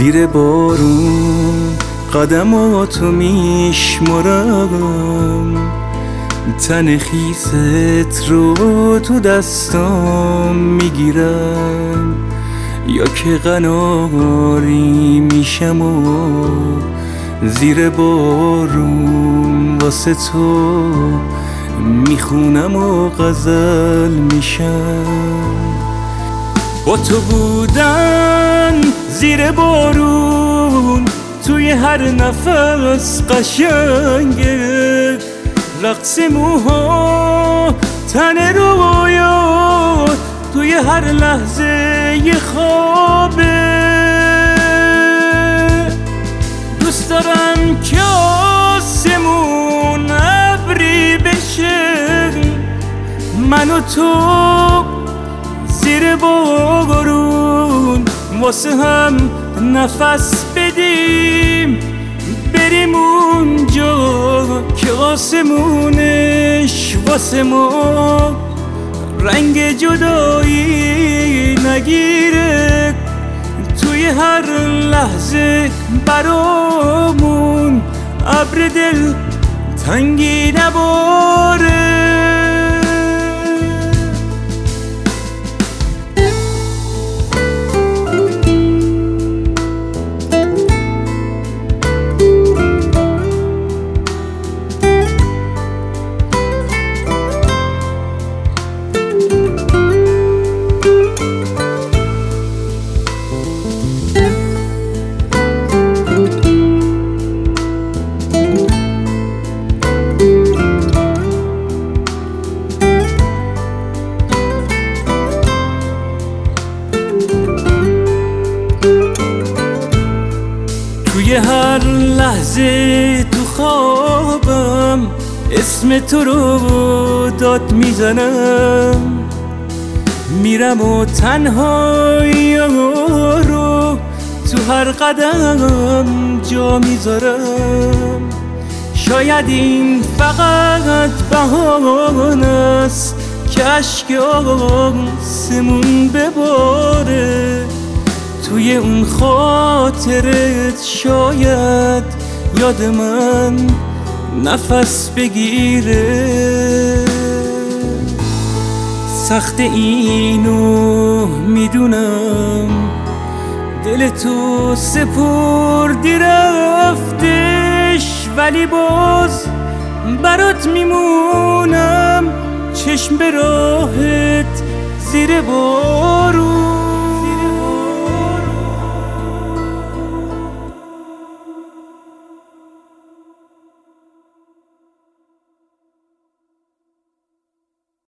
زیر بارون قدماتو میشمرم، تن خیست رو تو دستام میگیرم، یا که قناری میشم و زیر بارون واسه تو میخونم و غزل میشم. با تو بودن زیر بارون توی هر نفس قشنگه، رقص موها تن رویا توی هر لحظه یه خوابه. دوست دارم که آسمون ابری بشه، من و تو زیر بارون واسه هم نفس بدیم، بریم اونجا که آسمونش واسه ما رنگ جدایی نگیره، توی هر لحظه برامون ابر دل تنگی نباره. توی هر لحظه تو خوابم اسم تو رو داد میزنم، میرم و تنهایی رو تو هر قدم جا میذارم. شاید این فقط بهانه است که اشک آسمون بباره، توی اون خاطرت شاید یاد من نفس بگیره. سخت اینو میدونم، دل تو سپردی رفتش، ولی باز برات میمونم چشم به راهت زیر بارون.